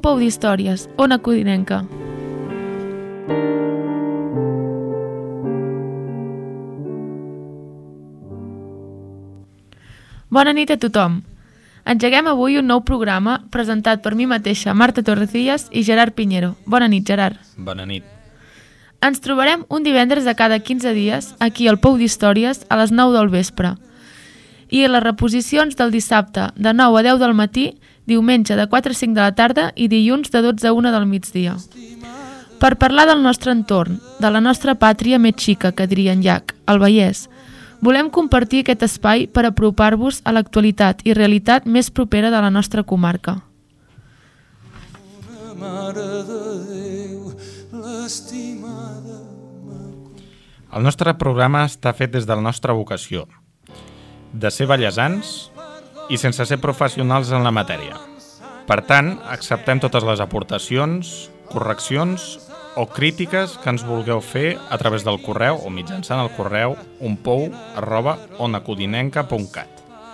pou d'històries, Ona Codinenca. Bona nit a tothom. Engeguem avui un nou programa presentat per mi mateixa, Marta Torrecillas i Gerard Piñero. Bona nit, Gerard. Bona nit. Ens trobarem un divendres de cada 15 dies aquí al Pou d'Històries a les 9 del vespre. I les reposicions del dissabte de 9 a 10 del matí, diumenge de 4 a 5 de la tarda i dilluns de 12 a 1 del migdia. Per parlar del nostre entorn, de la nostra pàtria més xica, que diria en Llach, el Vallès, volem compartir aquest espai per apropar-vos a l'actualitat i realitat més propera de la nostra comarca. El nostre programa està fet des de la nostra vocació, de ser vallesans i sense ser professionals en la matèria. Per tant, acceptem totes les aportacions, correccions o crítiques que ens vulgueu fer a través del correu o mitjançant el correu unpou@onacodinenca.cat.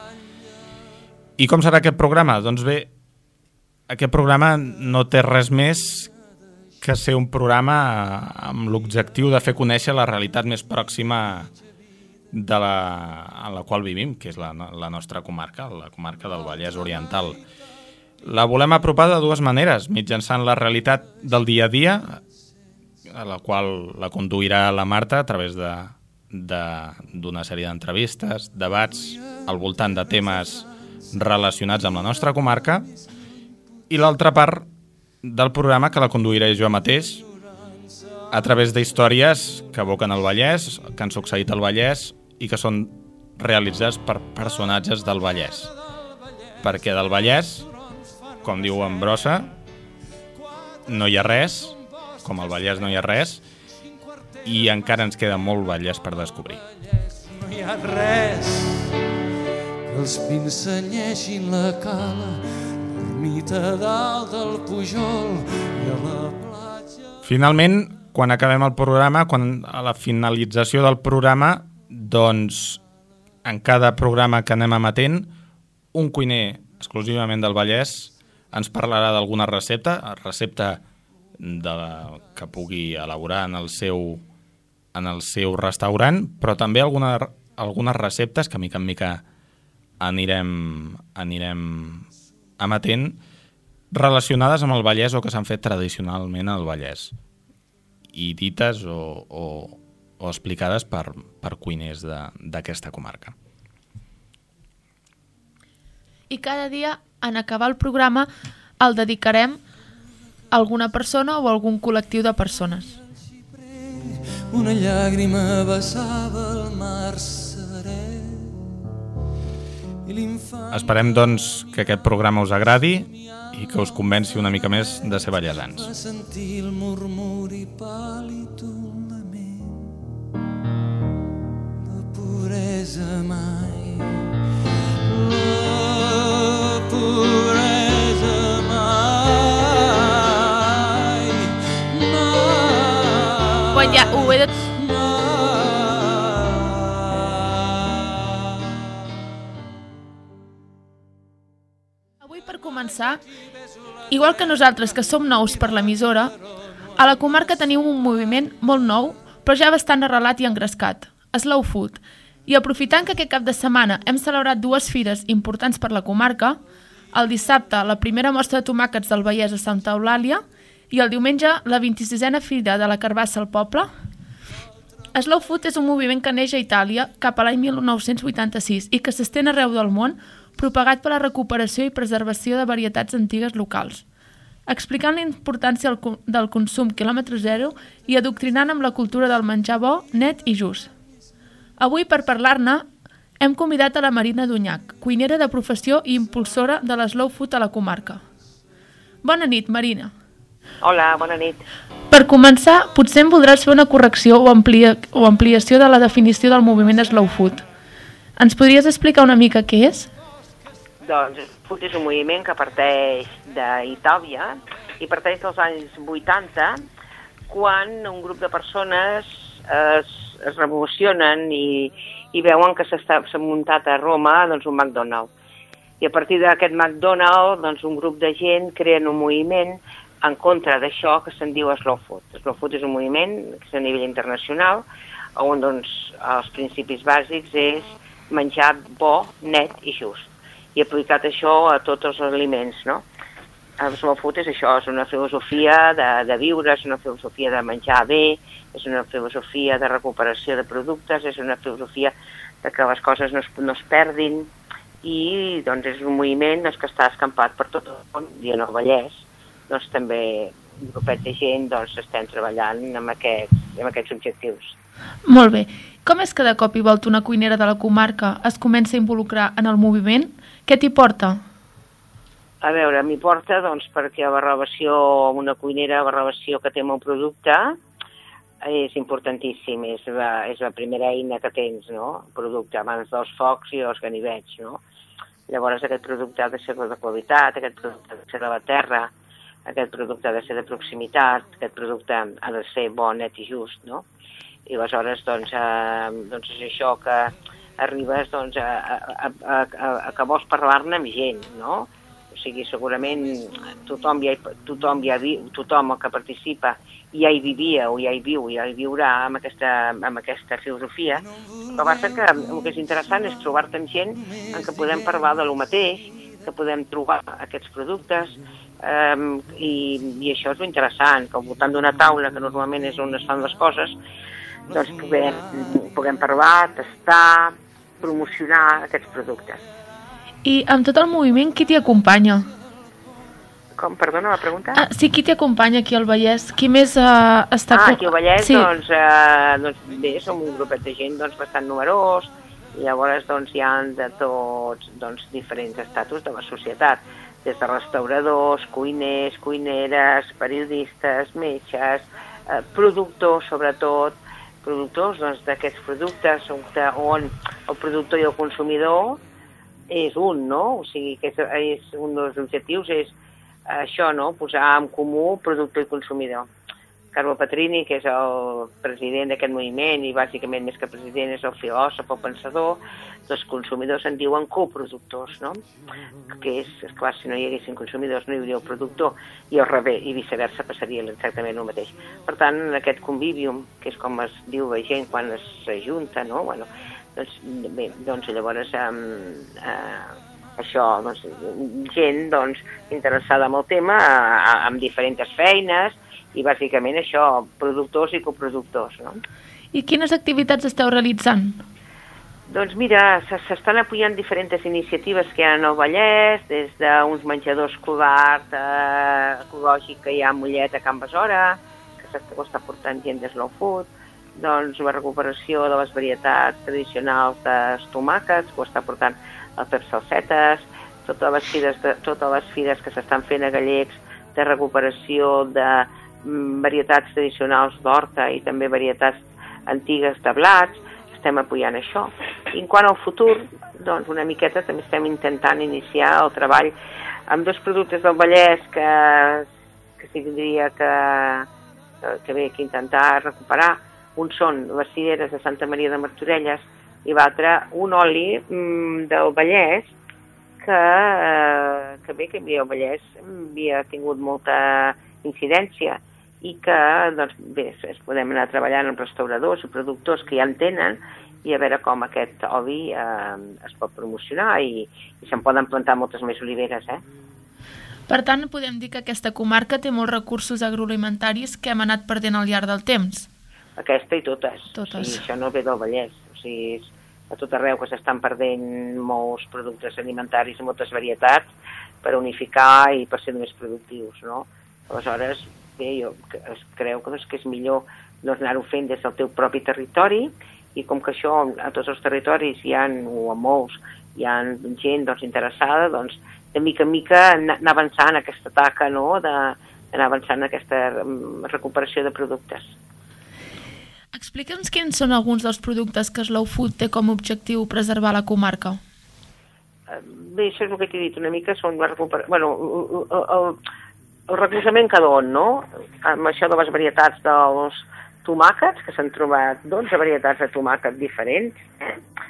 I com serà aquest programa? Doncs bé, aquest programa no té res més que ser un programa amb l'objectiu de fer conèixer la realitat més pròxima en la qual vivim, que és la nostra comarca, la comarca del Vallès Oriental. La volem apropar de dues maneres, mitjançant la realitat del dia a dia, a la qual la conduirà la Marta a través d'una sèrie d'entrevistes, debats al voltant de temes relacionats amb la nostra comarca, i l'altra part del programa que la conduiré jo mateix a través d'històries que evoquen el Vallès, que han succeït al Vallès i que són realitzats per personatges del Vallès. Perquè del Vallès, com diu en Brossa, no hi ha res, com al Vallès no hi ha res, i encara ens queda molt Vallès per descobrir. No hi ha res, que els pins senyeixin la cala, l'ermita dalt del Pujol i a la platja... Finalment, quan acabem el programa, a la finalització del programa, doncs en cada programa que anem emetent, un cuiner exclusivament del Vallès ens parlarà d'alguna recepta que pugui elaborar en el seu restaurant, però també algunes receptes que mica en mica anirem emetent relacionades amb el Vallès o que s'han fet tradicionalment al Vallès i dites o explicades per cuiners d'aquesta comarca. I cada dia, en acabar el programa, el dedicarem a alguna persona o a algun col·lectiu de persones. Una llàgrima vessava el mar serè. Esperem, doncs, que aquest programa us agradi i que us convenci una mica més de ser vallesans. Va sentir el murmuri pàl·lid d'un lament de puresa mai. La puresa mai. Quan ja ho he de... Avui, per començar, igual que nosaltres, que som nous per l'emissora, a la comarca tenim un moviment molt nou, però ja bastant arrelat i engrescat, Slow Food. I aprofitant que aquest cap de setmana hem celebrat dues fires importants per la comarca, el dissabte la primera mostra de tomàquets del Vallès a Santa Eulàlia i el diumenge la 26a fira de la carbassa al poble, Slow Food és un moviment que neix a Itàlia cap a l'any 1986 i que s'estén arreu del món, propagat per la recuperació i preservació de varietats antigues locals, explicant la importància del consum quilòmetre zero i adoctrinant amb la cultura del menjar bo, net i just. Avui, per parlar-ne, hem convidat a la Marina Dunyach, cuinera de professió i impulsora de l'Slow Food a la comarca. Bona nit, Marina. Hola, bona nit. Per començar, potser em voldràs fer una correcció o ampliació de la definició del moviment Slow Food. Ens podries explicar una mica què és? Doncs Slow Food és un moviment que parteix d'Itàlia i parteix dels anys 80, quan un grup de persones es revolucionen i veuen que s'ha muntat a Roma doncs, un McDonald's. I a partir d'aquest McDonald's, doncs, un grup de gent creen un moviment en contra d'això que se'n diu Slow Food. Slow Food és un moviment que és a nivell internacional, on doncs, els principis bàsics és menjar bo, net i just. I aplicat això a tots els aliments, no? El Slow Food és això, és una filosofia de viure, és una filosofia de menjar bé, és una filosofia de recuperació de productes, és una filosofia de que les coses no es perdin, i doncs és un moviment que està escampat per tot el món, i en el Vallès doncs també un grupet de gent doncs estem treballant amb aquests objectius. Molt bé. Com és que de cop i volta una cuinera de la comarca es comença a involucrar en el moviment? Què t'hi porta? A veure, m'hi porta doncs perquè la relació amb una cuinera, la relació que té amb un producte és importantíssim, és la primera eina que tens, no? El producte abans dels focs i els ganivets, no? Llavors aquest producte ha de ser de qualitat, aquest producte ha de ser de la terra, aquest producte ha de ser de proximitat, aquest producte ha de ser bo, net i just, no? I aleshores doncs és això que arribes doncs, a que vols parlar-ne amb gent, no? O sigui, segurament tothom el que participa ja hi vivia o ja hi viu, ja hi viurà amb aquesta filosofia. El que passa que el que és interessant és trobar-te amb gent en què podem parlar de lo mateix, que podem trobar aquests productes, i això és interessant, que al voltant d'una taula, que normalment és on es fan les coses, doncs puguem parlar, tastar, promocionar aquests productes. I amb tot el moviment, qui t'hi acompanya? Com? Perdona la pregunta? Sí, qui t'hi acompanya aquí al Vallès? Qui més està... Aquí al Vallès, sí. doncs bé, som un grupet de gent bastant numerós, i llavors doncs, hi ha de tots diferents estatus de la societat, des de restauradors, cuiners, cuineres, periodistes, metges, productors, sobretot, productors d'aquests productes on el productor i el consumidor és un, no? O sigui, que és un dels objectius és això, no? Posar en comú productor i consumidor. Carlo Petrini, que és el president d'aquest moviment, i bàsicament més que president és el filòsof, el pensador, els consumidors en diuen coproductors, no? Que és clar, si no hi haguessin consumidors no hi hauria el productor, i al revés, i viceversa passaria exactament el mateix. Per tant, en aquest convivium, que és com es diu la gent quan s'ajunta, no? Bueno, doncs llavors això, gent interessada en el tema, amb diferents feines, i bàsicament això, productors i coproductors, no? I quines activitats esteu realitzant? Doncs mira, s'estan apoyant diferents iniciatives que hi ha al Vallès, des d'uns menjadors escolars ecològic que hi ha a Mollet, a Can Besora, que ho està portant gent de Slow Food, doncs la recuperació de les varietats tradicionals dels tomàquets, que ho està portant el Pep Salsetes, totes les fires que s'estan fent a Gallecs de recuperació de varietats tradicionals d'horta i també varietats antigues de blats, estem apoyant això. I en quant al futur, doncs una miqueta també estem intentant iniciar el treball amb dos productes del Vallès que tindria que bé, que intentar recuperar. Un són les cireres de Santa Maria de Martorelles i l'altre un oli del Vallès que bé, que el Vallès havia tingut molta incidència i que, doncs bé, podem anar treballant amb restauradors i productors que ja en tenen i a veure com aquest oli es pot promocionar i se'n poden plantar moltes més oliveres, Per tant, podem dir que aquesta comarca té molts recursos agroalimentaris que hem anat perdent al llarg del temps. Aquesta i totes. Totes. O sigui, això no ve del Vallès. O sigui, a tot arreu que s'estan perdent molts productes alimentaris i moltes varietats per unificar i per ser més productius, no? Aleshores, bé, jo creu que és millor anar-ho fent des del teu propi territori i com que això a tots els territoris hi ha, o a molts, hi ha gent interessada, doncs de mica en mica anar avançant aquesta taca, no?, d'anar avançant aquesta recuperació de productes. Explica'ns quins són alguns dels productes que Slow Food té com a objectiu preservar a la comarca. Bé, això és el que t'he dit, una mica són la recuperació... Bueno, el recolzament que don, no? Amb això de les varietats dels tomàquets, que s'han trobat 12 varietats de tomàquet diferents,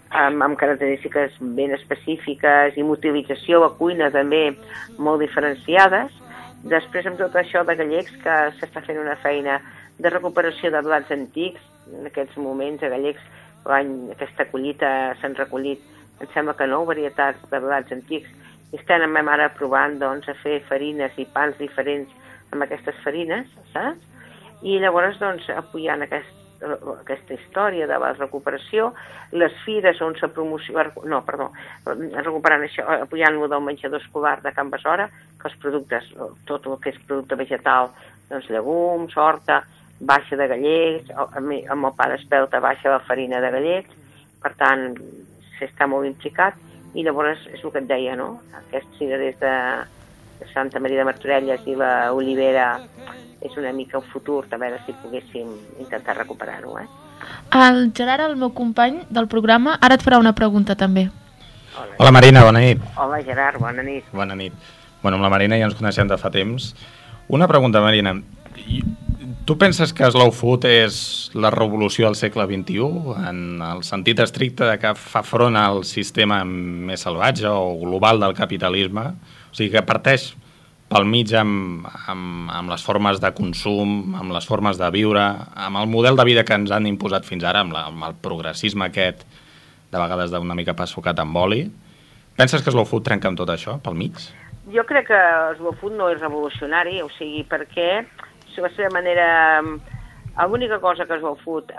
amb característiques ben específiques i motivització a cuina també molt diferenciades. Després, amb tot això de gallecs, que s'està fent una feina de recuperació de blats antics. En aquests moments, a Gallecs, aquesta collita s'han recollit, em sembla que 9 varietats de blats antics, i estem ara provant doncs, a fer farines i pans diferents amb aquestes farines, saps? I llavors, doncs, apoyant aquesta història de la recuperació, les fires on se promociona... No, perdó, recuperant això, apoyant-lo del menjador escolar de Can Besora, que els productes, tot el que és producte vegetal, doncs llegums, horta, baixa de gallecs, amb el pa d'espelta baixa la farina de gallecs, per tant, s'està molt implicat, i llavors és el que et deia, no? Aquest cirerer de Santa Maria de Martorelles i la Olivera és una mica el futur, a veure si poguéssim intentar recuperar-ho, El Gerard, el meu company del programa, ara et farà una pregunta també. Hola Marina, bona nit. Hola Gerard, bona nit. Bona nit. Bueno, amb la Marina ja ens coneixem de fa temps. Una pregunta, Marina. Tu penses que Slow Food és la revolució del segle XXI, en el sentit estricte de que fa front al sistema més salvatge o global del capitalisme? O sigui, que parteix pel mig amb les formes de consum, amb les formes de viure, amb el model de vida que ens han imposat fins ara, amb el progressisme aquest, de vegades d'una mica passucat amb oli. Penses que Slow Food trenca amb tot això, pel mig? Jo crec que Slow Food no és revolucionari, o sigui, perquè la seva manera... L'única cosa que Slow Food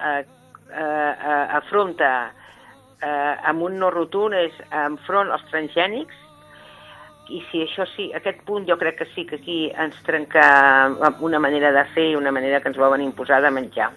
afronta amb un no rotund és enfront als transgènics, i si això sí, aquest punt jo crec que sí que aquí ens trenca una manera de fer i una manera que ens volen imposar de menjar.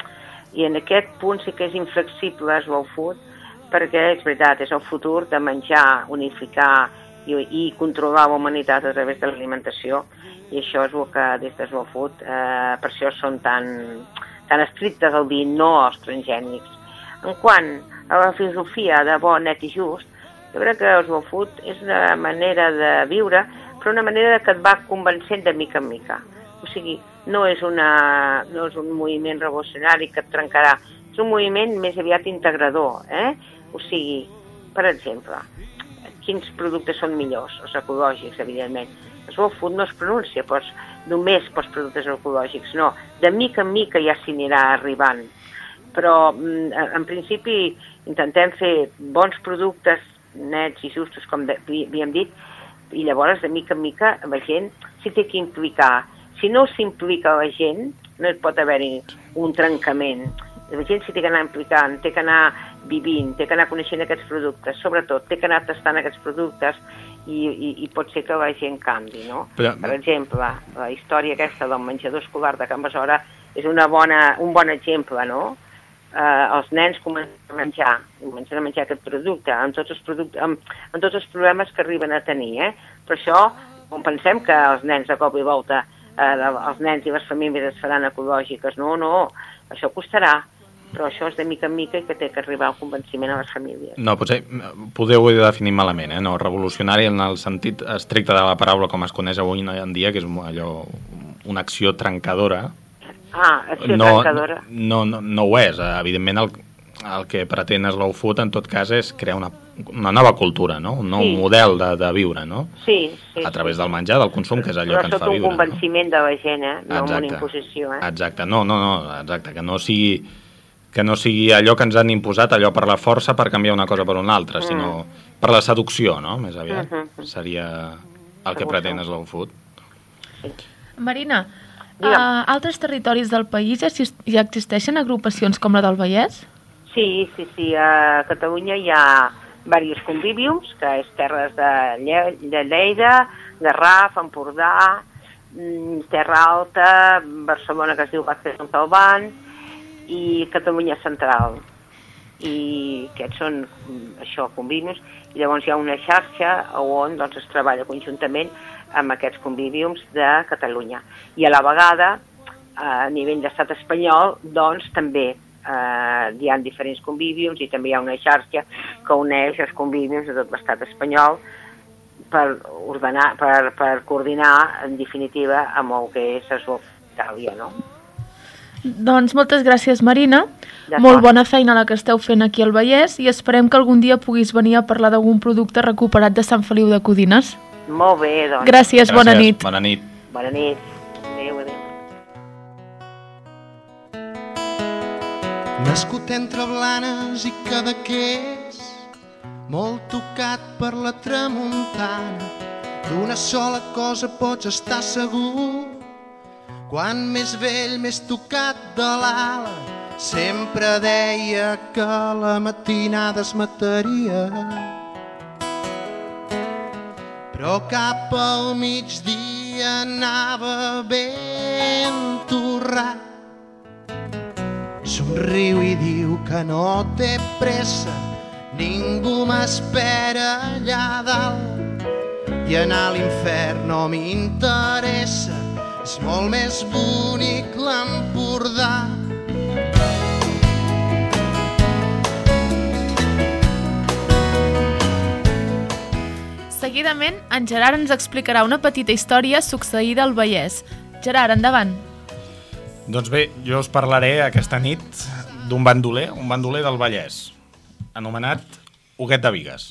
I en aquest punt sí que és inflexible Slow Food, perquè és veritat, és el futur de menjar, unificar i controlar la humanitat a través de l'alimentació, i això és el que des de Slow Food, per això són tan estrictes al dir no als transgènics. En quant a la filosofia de bo, net i just, jo crec que el Slow Food és una manera de viure, però una manera que et va convencent de mica en mica. O sigui, no és un moviment revolucionari que et trencarà, és un moviment més aviat integrador. O sigui, per exemple, quins productes són millors? Els ecològics, evidentment. El Slow Food no es pronuncia només pels productes ecològics, no. De mica en mica ja s'hi anirà arribant. Però, en principi, intentem fer bons productes nets i justos, com havíem dit, i llavors, de mica en mica, la gent s'hi té que implicar. Si no s'implica la gent, no hi pot haver-hi un trencament. La gent s'hi té que anar implicant, té que anar vivint, té que anar coneixent aquests productes, sobretot, té que anar tastant aquests productes i pot ser que la gent canvi, no? Per exemple, la història aquesta del menjador escolar de Can Besora és un bon exemple, no? Els nens comencen a menjar aquest producte amb tots els problemes que arriben a tenir, però això, quan pensem que els nens de cop i volta, els nens i les famílies es faran ecològiques, no, això costarà, però això és de mica en mica i que té que arribar al convenciment a les famílies. No, potser ho he definit malament, no? Revolucionari en el sentit estricte de la paraula com es coneix avui en dia, que és allò, una acció trencadora. Acció trencadora. No ho és. Evidentment el que pretén Slow Food en tot cas és crear una nova cultura, no? Un nou model de viure, no? Sí. A través del menjar, del consum, que és allò que ens fa viure. Però sota un convenciment de la gent, no amb una imposició. Exacte, exacte, que no sigui allò que ens han imposat, allò per la força per canviar una cosa per una altra, sinó per la seducció, no? Més aviat. Seria el que pretén Slow Food. Marina, a altres territoris del país ja existeixen agrupacions com la del Vallès? Sí. A Catalunya hi ha diversos convíviums, que és terres de Lleida, Garraf, Empordà, Terra Alta, Barcelona, que es diu Vázquez Montalbán, i Catalunya Central. I aquests són convíviums, i llavors hi ha una xarxa on es treballa conjuntament amb aquests convíviums de Catalunya. I a la vegada, a nivell d'estat espanyol, doncs també hi ha diferents convíviums i també hi ha una xarxa que uneix els convíviums de tot l'estat espanyol per coordinar, en definitiva, amb el que és Itàlia, no? Doncs moltes gràcies, Marina. D'acord. Molt bona feina la que esteu fent aquí al Vallès i esperem que algun dia puguis venir a parlar d'algun producte recuperat de Sant Feliu de Codines. Molt bé, doncs. Gràcies, bona nit. Bona nit. Bona nit. Adéu, adéu. Nascut entre Blanes i Cadaqués, molt tocat per la tramuntana, d'una sola cosa pots estar segur: quan més vell, més tocat de l'ala, sempre deia que la matinada es mataria. Però cap al migdia anava ben torrat. Somriu i diu que no té pressa, ningú m'espera allà dalt, i anar a l'infern no m'interessa, és molt més bonic l'Empordà. Seguidament, en Gerard ens explicarà una petita història succeïda al Vallès. Gerard, endavant. Doncs bé, jo us parlaré aquesta nit d'un bandoler del Vallès, anomenat Huguet de Bigues.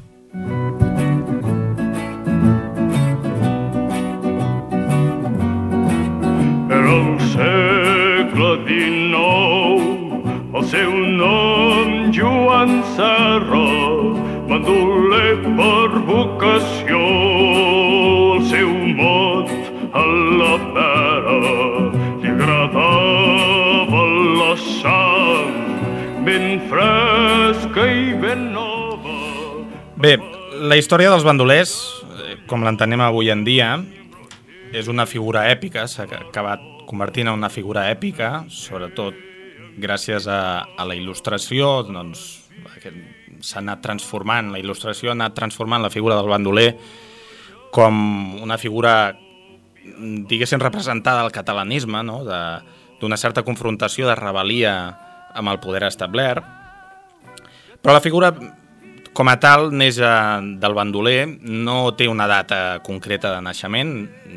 Era el segle XIX, el seu nom Joan Serra, bandoler per vocació, el seu mot a la pera, li agradava la sang, ben fresca i ben nova. Bé, la història dels bandolers, com l'entenem avui en dia, és una figura èpica, s'ha acabat convertint en una figura èpica, sobretot gràcies a la il·lustració, doncs s'ha anat transformant, la il·lustració ha anat transformant la figura del bandoler com una figura, diguéssim, representada al catalanisme, no? D'una certa confrontació, de rebel·lia amb el poder establert. Però la figura com a tal neix del bandoler, no té una data concreta de naixement,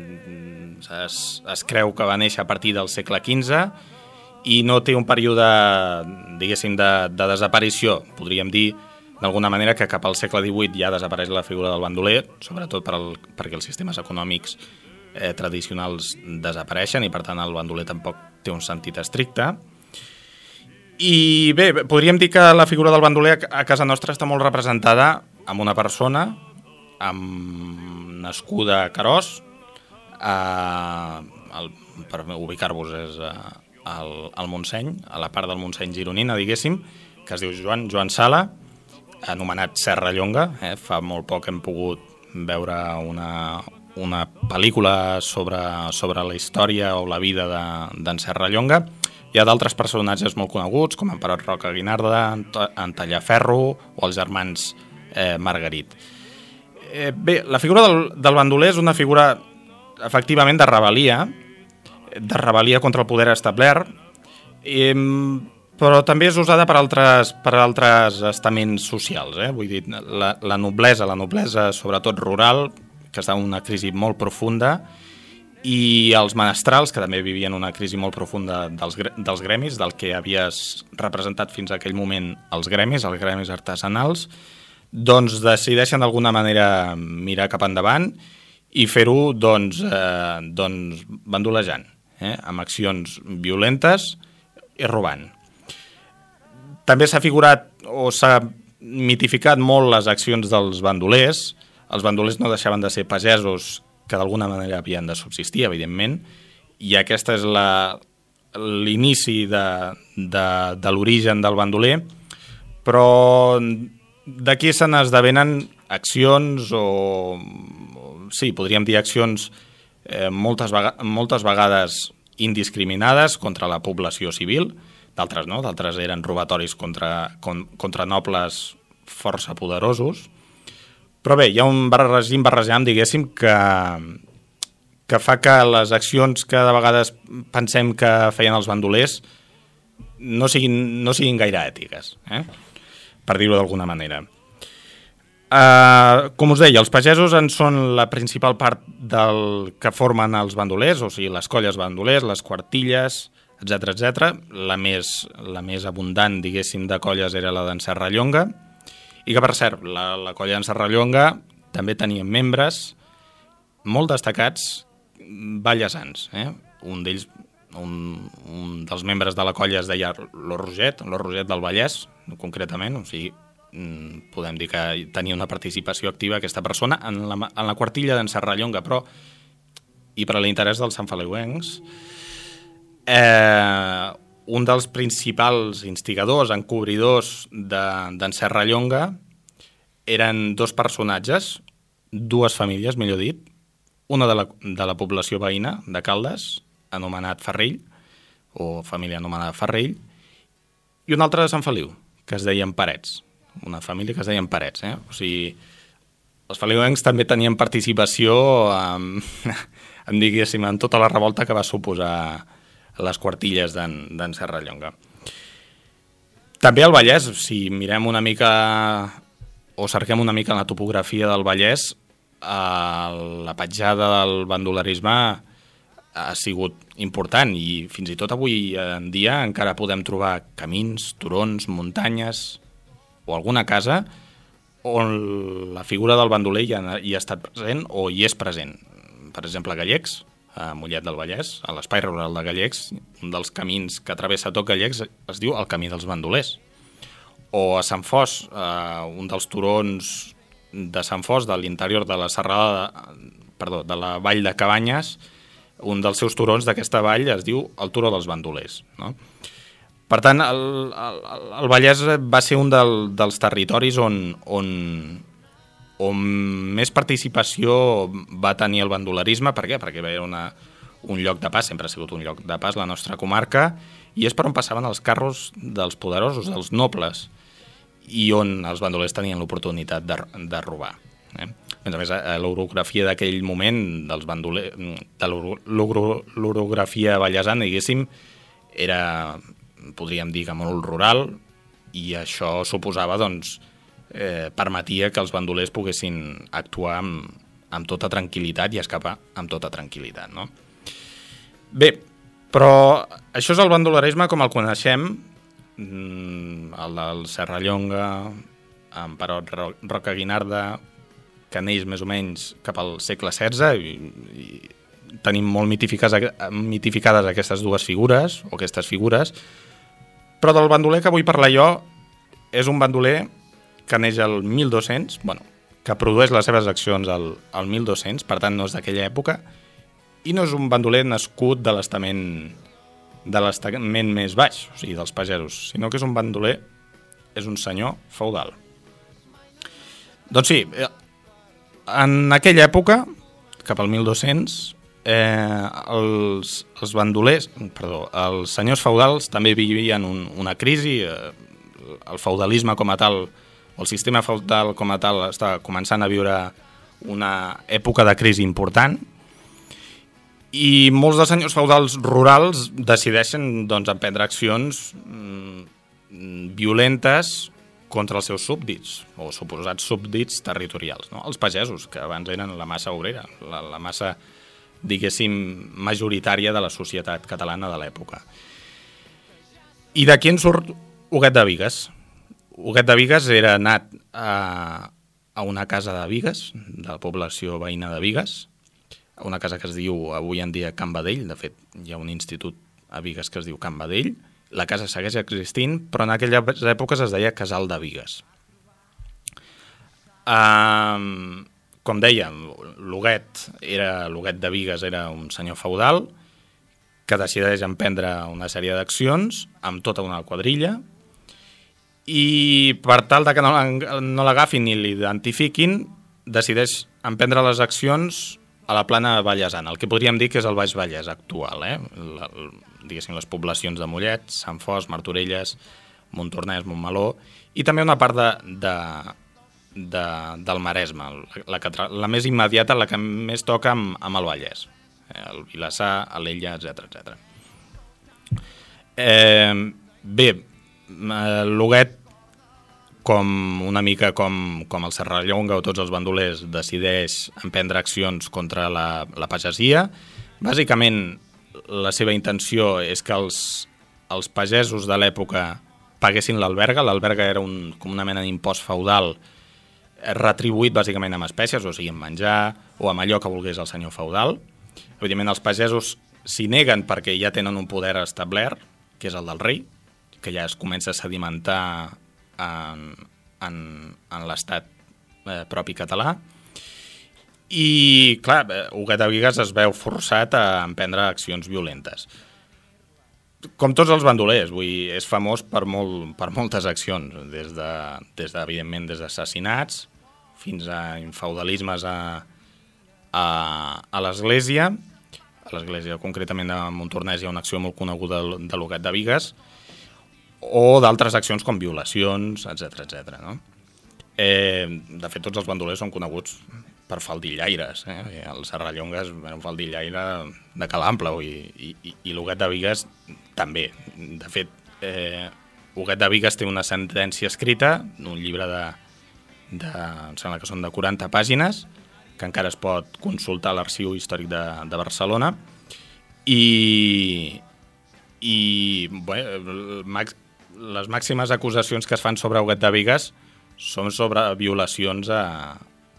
es creu que va néixer a partir del segle XV i no té un període, diguéssim, de desaparició. Podríem dir, d'alguna manera, que cap al segle XVIII ja desapareix la figura del bandoler, sobretot perquè els sistemes econòmics tradicionals desapareixen i, per tant, el bandoler tampoc té un sentit estricte. I bé, podríem dir que la figura del bandoler a casa nostra està molt representada amb una persona nascuda a Carós, per ubicar-vos és al Montseny, a la part del Montseny gironina, diguéssim, que es diu Joan Sala, anomenat Serrallonga. Fa molt poc hem pogut veure una pel·lícula sobre la història o la vida d'en Serrallonga. Hi ha d'altres personatges molt coneguts, com en Perot Roca Guinarda, en Tallaferro o els germans Margarit. Bé, la figura del bandoler és una figura, efectivament, de rebel·lia contra el poder establert, però també és usada per altres estaments socials. Vull dir, la noblesa, sobretot rural, que està en una crisi molt profunda, i els menestrals, que també vivien una crisi molt profunda dels gremis, del que havies representat fins a aquell moment els gremis artesanals, doncs decideixen d'alguna manera mirar cap endavant i fer-ho bandolejant, amb accions violentes i robant. També s'ha figurat o s'ha mitificat molt les accions dels bandolers. Els bandolers no deixaven de ser pagesos que d'alguna manera havien de subsistir, evidentment, i aquesta és l'inici de l'origen del bandoler, però d'aquí se n'esdevenen accions sí, podríem dir accions moltes vegades indiscriminades contra la població civil, d'altres no, d'altres eren robatoris contra nobles força poderosos. Però bé, hi ha un barrejam, diguéssim, que fa que les accions que de vegades pensem que feien els bandolers no siguin gaire ètiques, per dir-ho d'alguna manera. Com us deia, els pagesos en són la principal part del que formen els bandolers, o sigui, les colles bandolers, les quartilles, etc etc. La més abundant, diguéssim, de colles era la d'en Serrallonga, i que, per cert, la colla d'en Serrallonga també tenia membres molt destacats vallesans. Un d'ells, un dels membres de la colla es deia Lo Roget del Vallès, concretament, o sigui, podem dir que tenia una participació activa aquesta persona en la quartilla d'en Serrallonga, però, i per a l'interès dels santfeliuencs, un dels principals instigadors, encobridors d'en Serrallonga eren dos personatges, dues famílies, millor dit, una de la població veïna de Caldes, anomenat Ferrell, o família anomenada Ferrell, i una altra de Sant Feliu, que es deien Parets, una família que es deien Parets. O sigui, els feliuencs també tenien participació diguéssim, en tota la revolta que va suposar les quartilles d'en Serrallonga. També al Vallès, si mirem una mica o cerquem una mica en la topografia del Vallès, la petjada del bandolerisme ha sigut important i fins i tot avui en dia encara podem trobar camins, turons, muntanyes o alguna casa on la figura del bandoler hi ha estat present o hi és present. Per exemple, a Gallecs, a Mollet del Vallès, a l'espai rural de Gallecs, un dels camins que travessa tot Gallecs es diu el Camí dels Bandolers. O a Sant Fos, un dels turons de Sant Fos, de l'interior de la serrada, de la vall de Cabanyes, un dels seus turons d'aquesta vall es diu el Turó dels Bandolers. No? Per tant, el Vallès va ser un dels territoris on més participació va tenir el bandolerisme. Per què? Perquè era un lloc de pas, sempre ha sigut un lloc de pas la nostra comarca, i és per on passaven els carros dels poderosos, dels nobles, i on els bandolers tenien l'oportunitat de robar. A més, l'orografia d'aquell moment dels bandolers, de l'orografia vallesana, diguéssim, era, podríem dir, que molt rural, i això suposava, doncs, permetia que els bandolers poguessin actuar amb tota tranquil·litat i escapar amb tota tranquil·litat, no? Bé, però això és el bandolerisme com el coneixem, el del Serrallonga, en Perot Roca Guinarda, que neix més o menys cap al segle XVI, i tenim molt mitificades aquestes dues figures, o aquestes figures, però del bandoler que vull parlar jo és un bandoler que neix al 1200, que produeix les seves accions al 1200, per tant no és d'aquella època, i no és un bandoler nascut de l'estament més baix, o sigui, dels pagesos, sinó que és un bandoler, és un senyor feudal. Doncs sí, en aquella època, cap al 1200, els bandolers, els senyors feudals també vivien una crisi, el feudalisme com a tal, el sistema feudal com a tal està començant a viure una època de crisi important, i molts dels senyors feudals rurals decideixen emprendre accions violentes contra els seus súbdits, o suposats súbdits territorials, no? Els pagesos, que abans eren la massa obrera, la massa, diguéssim, majoritària de la societat catalana de l'època. I d'aquí en surt Huguet de Bigues. Huguet de Bigues era nat a una casa de Bigues, de la població veïna de Bigues, una casa que es diu avui en dia Can Badell. De fet, hi ha un institut a Bigues que es diu Can Badell. La casa segueix existint, però en aquelles èpoques es deia Casal de Bigues. Com dèiem, l'Huguet de Bigues era un senyor feudal que decideix emprendre una sèrie d'accions amb tota una quadrilla, i per tal de que no l'agafin ni l'identifiquin, decideix emprendre les accions a la plana vallesana, el que podríem dir que és el Baix Vallès actual, diguéssim, les poblacions de Mollet, Sant Fos, Martorelles, Montornès, Montmeló, i també una part del Maresme, la més immediata, la que més toca amb el Vallès, el Vilassar, Alella, etc. Bé, l'Huguet, una mica com el Serrallonga o tots els bandolers, decideix emprendre accions contra la pagesia. Bàsicament la seva intenció és que els pagesos de l'època paguessin l'alberga. L'alberga era com una mena d'impost feudal retribuït bàsicament amb espècies, o sigui, amb menjar o amb allò que volgués el senyor feudal. Evidentment, els pagesos s'hi neguen perquè ja tenen un poder establert, que és el del rei, que ja es comença a sedimentar en l'estat propi català. I, clar, Huguet de Bigues es veu forçat a emprendre accions violentes. Com tots els bandolers, és famós per moltes accions, evidentment, des d'assassinats fins a infeudalismes a l'Església. A l'Església, concretament de Montornès, hi ha una acció molt coneguda de l'Huguet de Bigues, o d'altres accions com violacions, etc. No? De fet, tots els bandolers són coneguts per faldillaires. El Serrallonga era un faldillaire de Calample i l'Huguet de Bigues també. De fet, Huguet de Bigues té una sentència escrita, un llibre em sembla que són de 40 pàgines, que encara es pot consultar a l'Arxiu Històric de Barcelona, i les màximes acusacions que es fan sobre Huguet de Bigues són sobre violacions a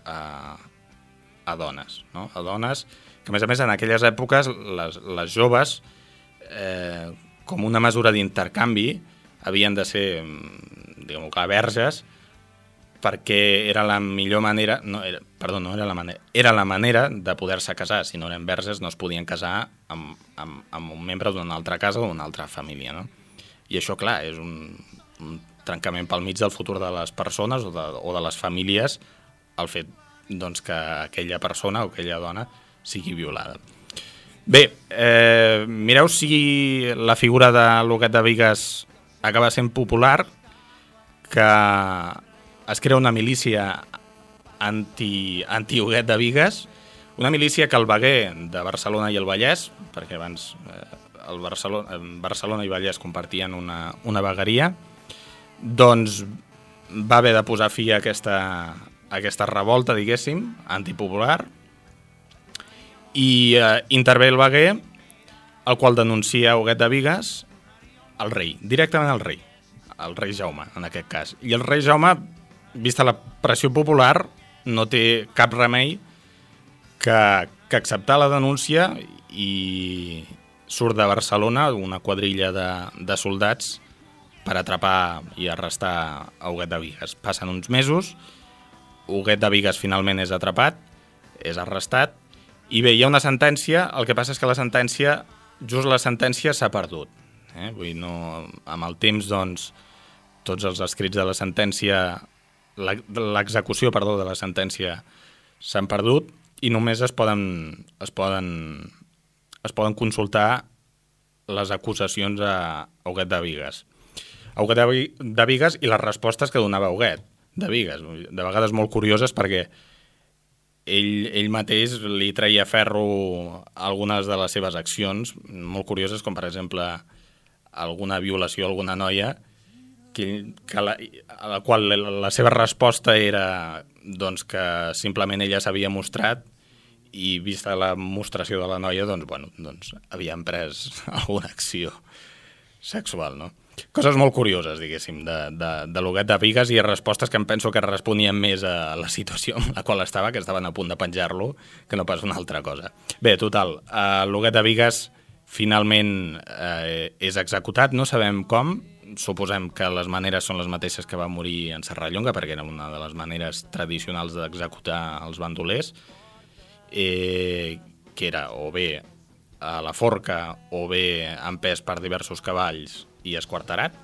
dones, no? A dones que, a més, en aquelles èpoques, les joves, com una mesura d'intercanvi, havien de ser, diguem-ho clar, verges, perquè era la millor manera, era la manera de poder-se casar. Si no eren verges, no es podien casar amb un membre d'una altra casa o d'una altra família, no? I això, clar, és un trencament pel mig del futur de les persones o de les famílies, el fet doncs, que aquella persona o aquella dona sigui violada. Bé, mireu si la figura de l'Huguet de Bigues acaba sent popular, que es crea una milícia anti-Huguet de Bigues, una milícia que el veguer de Barcelona i el Vallès, perquè abans Barcelona i Vallès compartien una vegueria, doncs va haver de posar fi a aquesta revolta, diguéssim, antipopular, i intervé el veguer, el qual denuncia Huguet de Bigues al rei, directament al rei Jaume, en aquest cas. I el rei Jaume, vista la pressió popular, no té cap remei que acceptar la denúncia, i surt de Barcelona una quadrilla de soldats per atrapar i arrestar a Huguet de Bigues. Passen uns mesos, Huguet de Bigues finalment és atrapat, és arrestat, i bé, hi ha una sentència, el que passa és que la sentència s'ha perdut. Vull dir, no, amb el temps, doncs, tots els escrits de la sentència, l'execució, de la sentència s'han perdut, i només es poden consultar les acusacions a Huguet de Bigues. A Huguet de Bigues i les respostes que donava Huguet de Bigues, de vegades molt curioses, perquè ell mateix li treia ferro a algunes de les seves accions, molt curioses, com per exemple alguna violació a alguna noia, a la qual la seva resposta era doncs, que simplement ella s'havia mostrat, i vista la mostració de la noia, doncs havien pres alguna acció sexual, no? Coses molt curioses, diguéssim, de l'Huguet de Bigues, i respostes que em penso que responien més a la situació en la qual estava, que estaven a punt de penjar-lo, que no pas una altra cosa. Bé, total, l'Huguet de Bigues finalment és executat, no sabem com, suposem que les maneres són les mateixes que va morir en Serrallonga, perquè era una de les maneres tradicionals d'executar els bandolers, que era o bé a la forca o bé empès per diversos cavalls i esquarterat.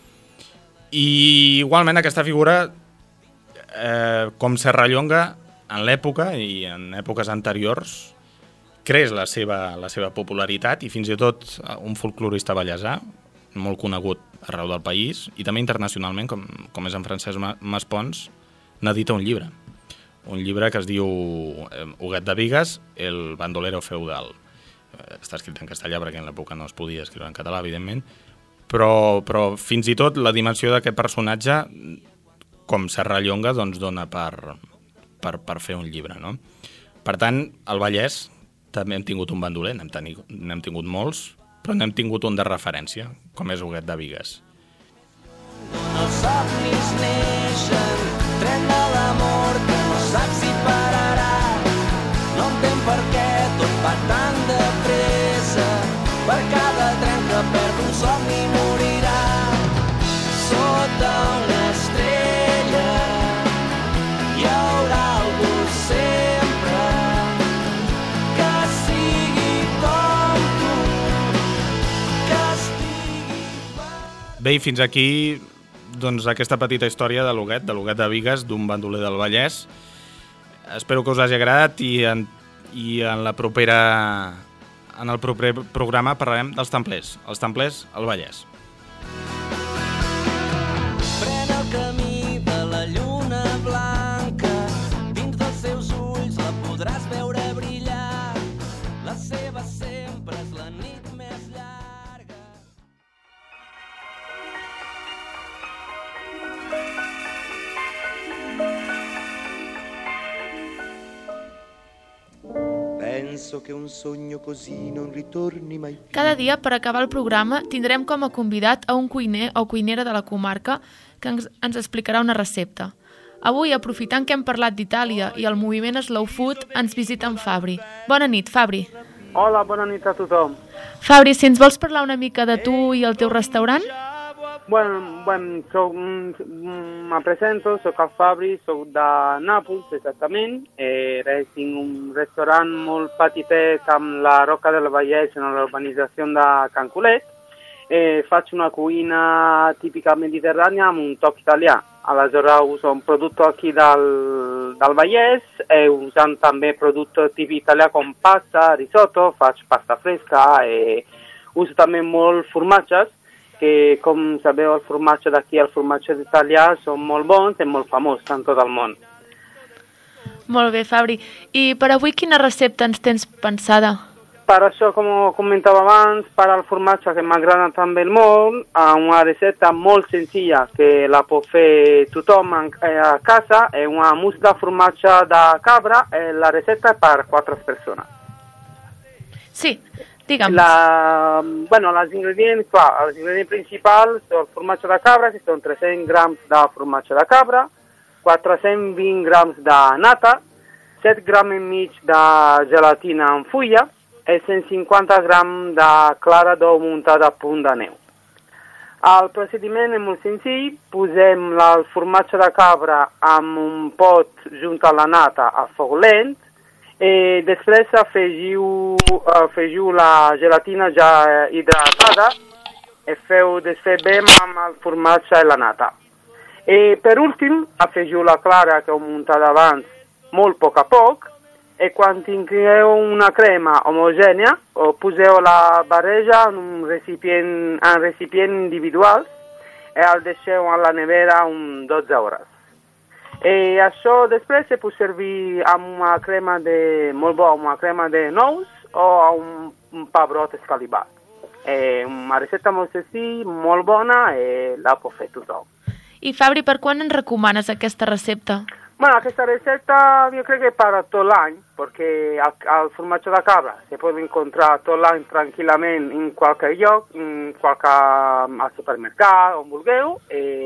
I igualment aquesta figura, com Serrallonga, en l'època i en èpoques anteriors, creix la seva popularitat, i fins i tot un folclorista ballesà, molt conegut arreu del país, i també internacionalment, com és en Francesc Maspons, n'edita un llibre que es diu Huguet de Bigues, el bandolero feudal. Està escrit en castellà perquè en l'època no es podia escriure en català, evidentment, però fins i tot la dimensió d'aquest personatge, com Serrallonga, doncs dona per fer un llibre, no? Per tant, el Vallès també hem tingut un bandoler, n'hem tingut molts, però n'hem tingut un de referència, com és Huguet de Bigues. Els somnis neixen, tren de l'amor que no saps si pararà. No entenc per què tot va tan de pressa, per cada tren que perd un somni morirà. Sota una estrella hi haurà algú sempre que sigui com tu, que estigui Bé, i fins aquí doncs, aquesta petita història de l'Huguet de Bigues, d'un bandoler del Vallès. Espero que us hagi agradat i en el proper programa parlarem dels templers. Els templers al Vallès. Pren el camí de la lluna blanca, dins dels seus ulls la podràs veure brillar. La seva sempre és la nit més llarga. Penso che un sogno così non ritorni mai più. Cada dia, per acabar el programa, tindrem com a convidat a un cuiner o cuinera de la comarca que ens explicarà una recepta. Avui, aprofitant que hem parlat d'Itàlia i el moviment Slow Food, ens visita en Fabri. Bona nit, Fabri. Hola, bona nit a tothom. Fabri, si ens vols parlar una mica de tu i el teu restaurant? Bueno, me presento, soc el Fabri, soc de Nàpols, exactament. Tinc un restaurant molt petitet amb la Roca del Vallès en l'urbanització de Can Colet. Faig una cuina típica mediterrània amb un toc italià. Aleshores uso un producte aquí del Vallès, usant també producte típic italià com pasta, risotto, faig pasta fresca, uso també molt formatges, que com sabeu el formatge d'aquí, el formatge italià, són molt bons i molt famosos en tot el món. Molt bé, Fabri. I per avui quina recepta ens tens pensada? Per això, com comentava abans, per al formatge que m'agrada també molt, una recepta molt senzilla que la pot fer tothom a casa, és una mousse de formatge de cabra, la recepta és per 4 persones. Sí, digue'm. Els ingredients principals són el formatge de cabra, que són 300 grams de formatge de cabra, 420 grams de nata, 7 grams i mig de gelatina en fulla i 150 grams de clara d'ou muntada a punt de neu. El procediment és molt senzill, posem el formatge de cabra en un pot junt a la nata a foc lent, i després afegiu la gelatina ja hidratada i feu desfer bé amb el formatge i la nata. I per últim afegiu la clara que heu muntat abans molt a poc i quan tingueu una crema homogènia poseu la barreja en un recipient individual i el deixeu a la nevera 12 hores. I això després se pot servir amb una crema molt bona, una crema de nous o un pebrot escalivat. Una recepta molt senzilla, molt bona i la pot fer tothom. I Fabri, per quan ens recomanes aquesta recepta? Bueno, aquesta recepta jo crec que per tot l'any, perquè el formatge de cabra se pot encontrar tot l'any tranquil·lament en qualsevol lloc, al supermercat, on vulgueu,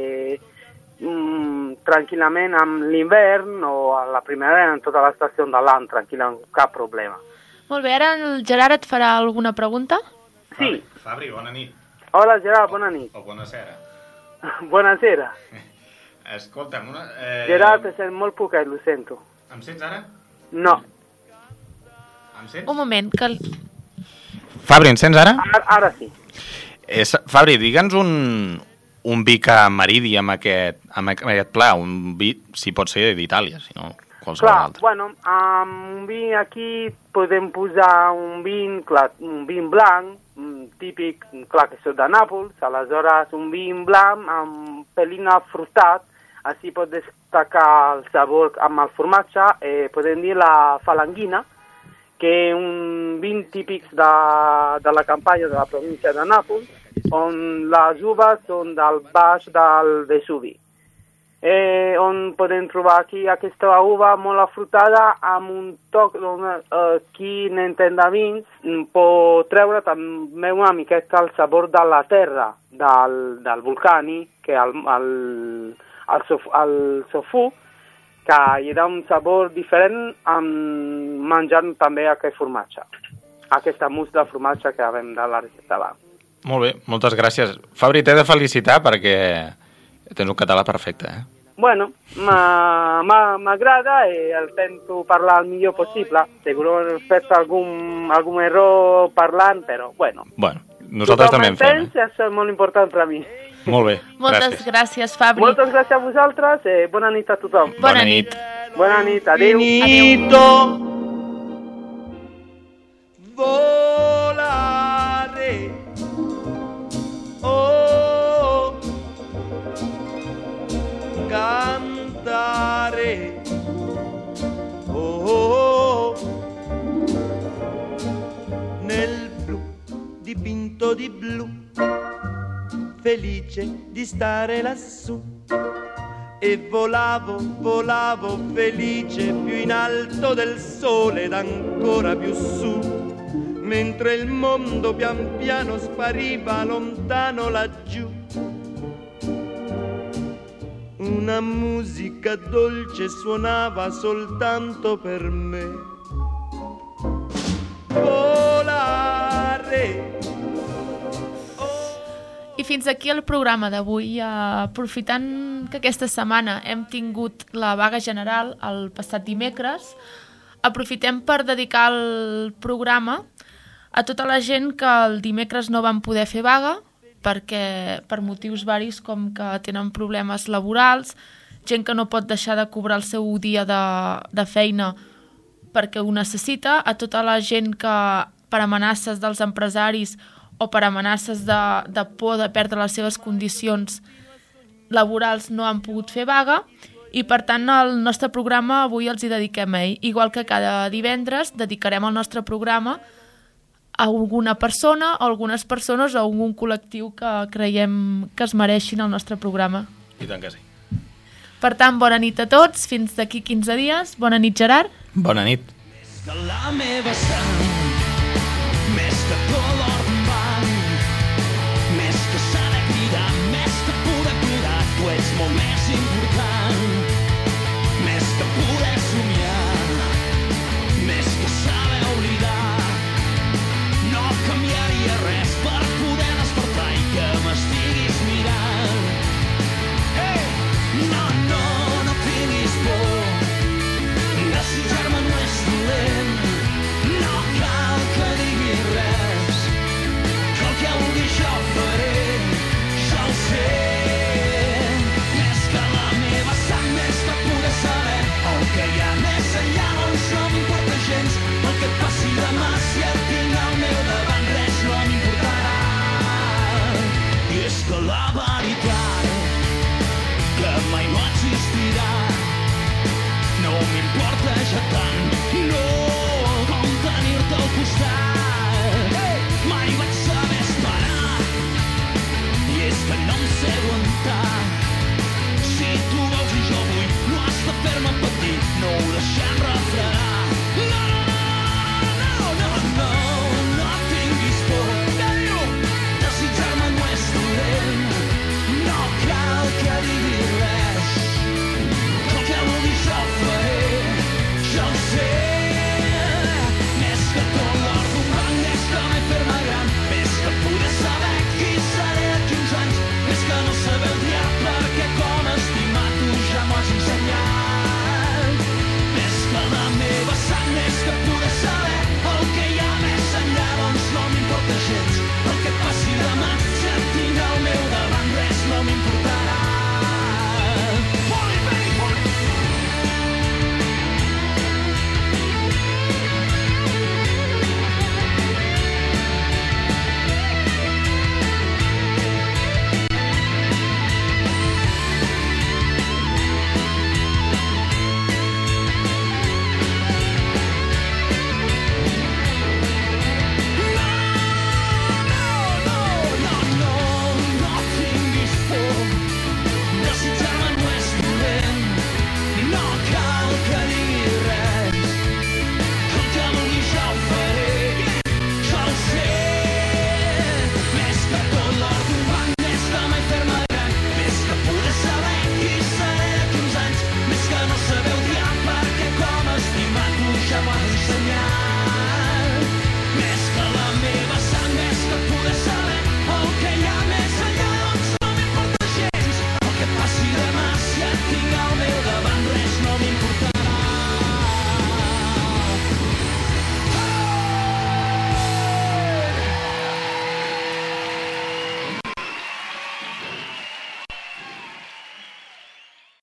tranquil·lament amb l'hivern o a la primavera en tota l'estació de l'any, tranquil·la, cap problema. Molt bé, ara el Gerard et farà alguna pregunta? Sí. Fabri, bona nit. Hola, Gerard, bona nit. O bonasera. Bonasera. Escolta'm, Gerard, te sent molt poquet, lo sento. Em sents ara? No. Em sents? Un moment, que... Fabri, em sents ara? Ara sí. Fabri, digue'ns un vi que maridi amb aquest pla, un vi, si pot ser d'Itàlia, si no qualsevol altre. Bueno, amb un vi aquí podem posar un vin blanc, típic, clar que és de Nàpols, aleshores un vin blanc amb pelina frutat, així pot destacar el sabor amb el formatge, podem dir la falanghina, que és un vin típic de la campanya de la província de Nàpols, on les uves són del baix del Vesuvi. on podem trobar aquí aquesta uva molt afrutada amb un toc, qui n'entén de vins pot treure també una miqueta el sabor de la terra, del volcani, que el sofú, que hi ha un sabor diferent menjant també aquest formatge, aquesta mousse de formatge que vam de la recepta abans. Molt bé, moltes gràcies. Fabri, t'he de felicitar perquè tens un català perfecte, Bueno, m'agrada i el tento parlar el millor possible. Segurament he fet algun error parlant, però bueno. Bueno, nosaltres també en fem. Això és molt important per a mi. Molt bé, Moltes gràcies, Fabri. Moltes gràcies a vosaltres i bona nit a tothom. Bona nit. Bona nit, adéu. Finito volare, oh, cantare, oh, nel blu dipinto di blu, felice di stare lassù. E volavo, volavo felice più in alto del sole ed ancora più su, mentre il mondo pian piano spariva lontano laggiù. Una musica dolce suonava soltanto per me. Volare. I fins aquí el programa d'avui. Aprofitant que aquesta setmana hem tingut la vaga general el passat dimecres, aprofitem per dedicar el programa a tota la gent que el dimecres no van poder fer vaga perquè per motius varis com que tenen problemes laborals, gent que no pot deixar de cobrar el seu dia de feina perquè ho necessita, a tota la gent que per amenaces dels empresaris o per amenaces de por de perdre les seves condicions laborals no han pogut fer vaga i per tant el nostre programa avui els hi dediquem a ell. Igual que cada divendres dedicarem el nostre programa a alguna persona o algunes persones o algun col·lectiu que creiem que es mereixin el nostre programa. I tant que sí. Per tant, bona nit a tots, fins d'aquí 15 dies. Bona nit, Gerard. Bona nit. Més que la meva sang, més que color blanc, més que saber cridar, més que poder plorar, tu ets molt més important.